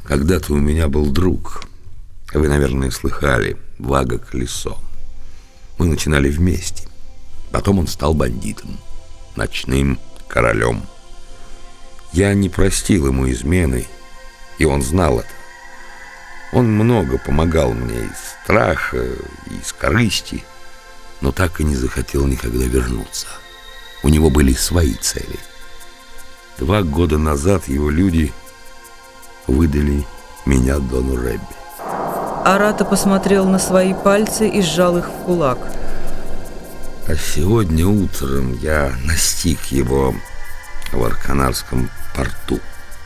Когда-то у меня был друг. Вы, наверное, слыхали, Вага Колесо. Мы начинали вместе. Потом он стал бандитом, ночным королем. Я не простил ему измены, и он знал это. Он много помогал мне из страха, из корысти, но так и не захотел никогда вернуться. У него были свои цели. 2 года назад его люди выдали меня Дону Рэбби. Арата посмотрел на свои пальцы и сжал их в кулак. А сегодня утром я настиг его в Арканарском порту.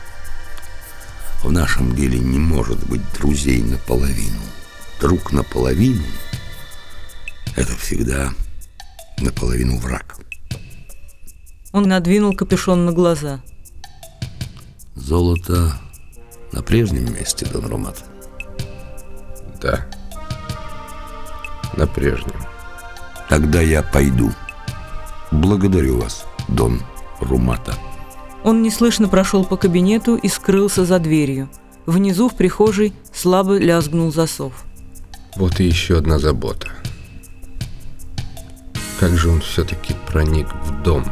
В нашем деле не может быть друзей наполовину. Друг наполовину — это всегда наполовину враг. Он надвинул капюшон на глаза. Золото на прежнем месте, Дон Румата? Да, на прежнем. Тогда я пойду. Благодарю вас, Дон Румата. Он неслышно прошел по кабинету и скрылся за дверью. Внизу в прихожей слабо лязгнул засов. Вот и еще одна забота. Как же он все-таки проник в дом?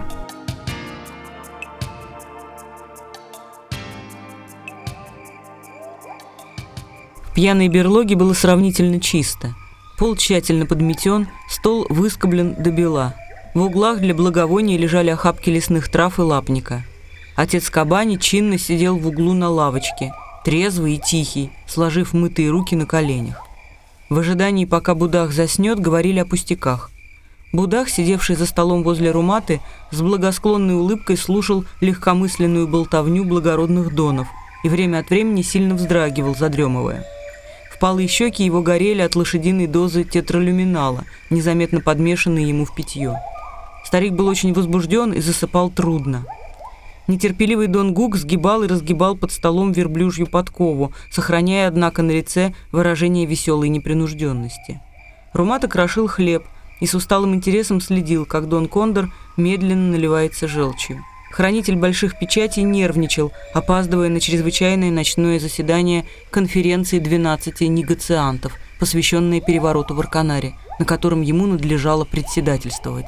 В пьяной берлоге было сравнительно чисто. Пол тщательно подметен, стол выскоблен до бела. В углах для благовония лежали охапки лесных трав и лапника. Отец Кабани чинно сидел в углу на лавочке, трезвый и тихий, сложив мытые руки на коленях. В ожидании, пока Будах заснет, говорили о пустяках. Будах, сидевший за столом возле Руматы, с благосклонной улыбкой слушал легкомысленную болтовню благородных донов и время от времени сильно вздрагивал, задремывая. Впалые щеки его горели от лошадиной дозы тетралюминала, незаметно подмешанной ему в питье. Старик был очень возбужден и засыпал трудно. Нетерпеливый Дон Гук сгибал и разгибал под столом верблюжью подкову, сохраняя, однако, на лице выражение веселой непринужденности. Румата крошил хлеб и с усталым интересом следил, как Дон Кондор медленно наливается желчью. Хранитель больших печатей нервничал, опаздывая на чрезвычайное ночное заседание конференции 12 негациантов, посвященное перевороту в Арканаре, на котором ему надлежало председательствовать.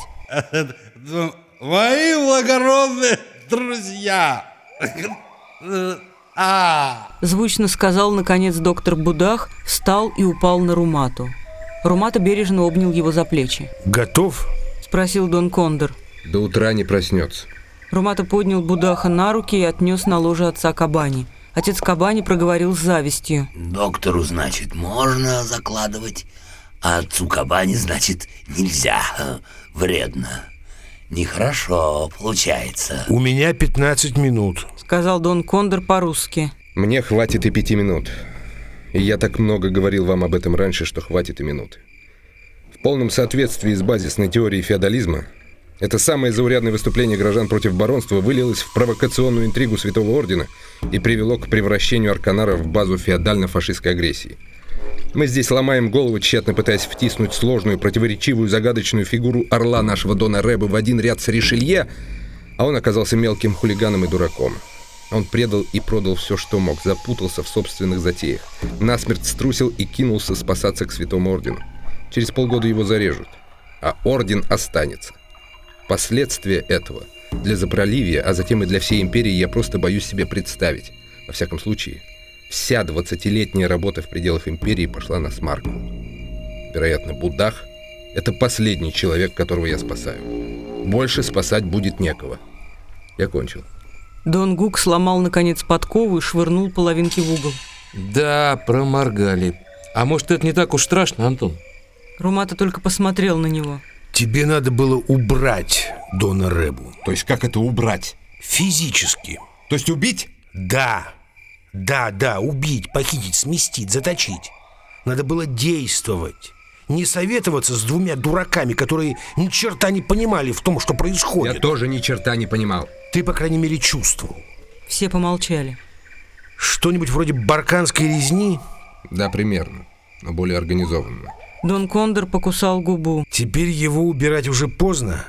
Мои благородные друзья! Звучно сказал, наконец, доктор Будах, встал и упал на Румату. Румата бережно обнял его за плечи. «Готов?» — спросил Дон Кондор. До утра не проснется. Румата поднял Будаха на руки и отнес на ложе отца Кабани. Отец Кабани проговорил с завистью. Доктору, значит, можно закладывать, а отцу Кабани, значит, нельзя. Вредно. Нехорошо получается. «У меня 15 минут», — сказал Дон Кондор по-русски. Мне хватит и 5 минут. И я так много говорил вам об этом раньше, что хватит и минуты. В полном соответствии с базисной теорией феодализма, это самое заурядное выступление горожан против баронства вылилось в провокационную интригу Святого Ордена и привело к превращению Арканара в базу феодально-фашистской агрессии. Мы здесь ломаем голову, тщетно пытаясь втиснуть сложную, противоречивую, загадочную фигуру орла нашего Дона Рэба в один ряд с Ришелье, а он оказался мелким хулиганом и дураком. Он предал и продал все, что мог, запутался в собственных затеях, насмерть струсил и кинулся спасаться к Святому Ордену. Через полгода его зарежут, а Орден останется. Последствия этого для Запроливья, а затем и для всей империи я просто боюсь себе представить. Во всяком случае, вся 20-летняя работа в пределах империи пошла на смарку. Вероятно, Будах — это последний человек, которого я спасаю. Больше спасать будет некого. Я кончил. Дон Гук сломал, наконец, подкову и швырнул половинки в угол. Да, проморгали. А может, это не так уж страшно, Антон? Румата только посмотрел на него. «Тебе надо было убрать Дона Рэбу». То есть как это убрать? «Физически». То есть убить? Да, убить, похитить, сместить, заточить. Надо было действовать. Не советоваться с 2 дураками, которые ни черта не понимали в том, что происходит. Я тоже ни черта не понимал. Ты, по крайней мере, чувствовал. Все помолчали. Что-нибудь вроде барканской резни? Да, примерно, но более организованно. Дон Кондор покусал губу. Теперь его убирать уже поздно?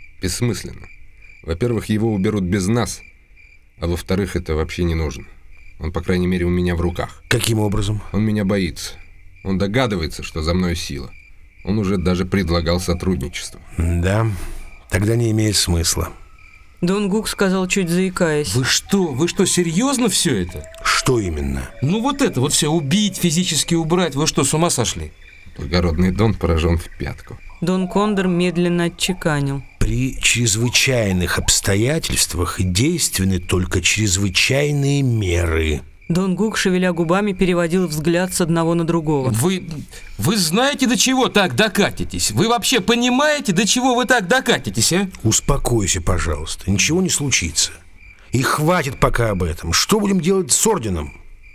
Бессмысленно. Во-первых, его уберут без нас, а во-вторых, это вообще не нужно. Он, по крайней мере, у меня в руках. Каким образом? Он меня боится. Он догадывается, что за мной сила. Он уже даже предлагал сотрудничество. Да, тогда не имеет смысла. Дон Гук сказал, чуть заикаясь. Вы что, серьезно все это? Что именно? Ну вот это вот все, убить, физически убрать, вы что, с ума сошли? Благородный Дон поражен в пятку. Дон Кондор медленно отчеканил. При чрезвычайных обстоятельствах действенны только чрезвычайные меры. Дон Гук, шевеля губами, переводил взгляд с одного на другого. Вы знаете, до чего так докатитесь? Вы вообще понимаете, до чего вы так докатитесь, а? Успокойся, пожалуйста, ничего не случится. И хватит пока об этом. Что будем делать с орденом?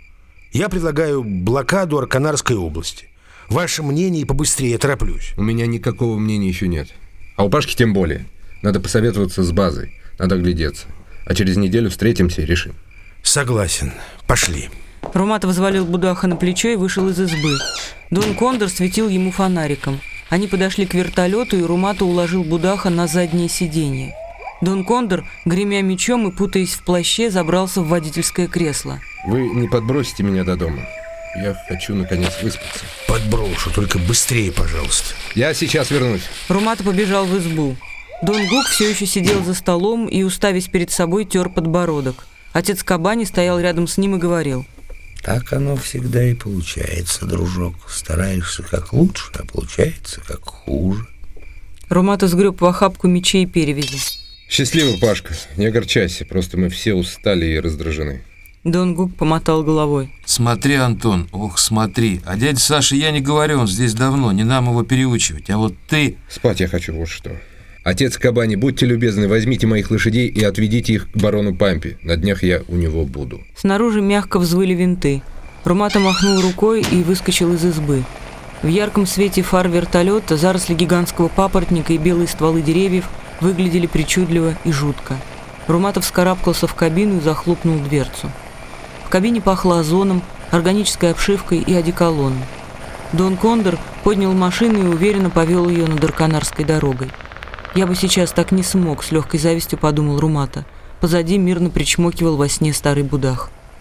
Я предлагаю блокаду Арканарской области. Ваше мнение и побыстрее, я тороплюсь. У меня никакого мнения еще нет. А у Пашки тем более. Надо посоветоваться с базой. Надо глядеться. А через неделю встретимся и решим. Согласен. Пошли. Румата взвалил Будаха на плечо и вышел из избы. Дон Кондор светил ему фонариком. Они подошли к вертолету, и Румата уложил Будаха на заднее сиденье. Дон Кондор, гремя мечом и путаясь в плаще, забрался в водительское кресло. Вы не подбросите меня до дома? Я хочу, наконец, выспаться. Подброшу, только быстрее, пожалуйста. Я сейчас вернусь. Румата побежал в избу. Дон Гук все еще сидел за столом и, уставясь перед собой, тер подбородок. Отец Кабани стоял рядом с ним и говорил. Так оно всегда и получается, дружок. Стараешься как лучше, а получается как хуже. Румата сгреб в охапку мечей и перевязи. Счастливо, Пашка. Не огорчайся, просто мы все устали и раздражены. Дон Гук помотал головой. Смотри, Антон, ох, смотри. А дядя Саша, я не говорю, он здесь давно, не нам его переучивать. А вот ты... Спать я хочу, вот что. Отец Кабани, будьте любезны, возьмите моих лошадей и отведите их к барону Пампе. На днях я у него буду. Снаружи мягко взвыли винты. Румата махнул рукой и выскочил из избы. В ярком свете фар вертолета заросли гигантского папоротника и белые стволы деревьев выглядели причудливо и жутко. Румата вскарабкался в кабину и захлопнул дверцу. В кабине пахло озоном, органической обшивкой и одеколоном. Дон Кондор поднял машину и уверенно повел ее над Арканарской дорогой. «Я бы сейчас так не смог», — с легкой завистью подумал Румата. Позади мирно причмокивал во сне старый Будах.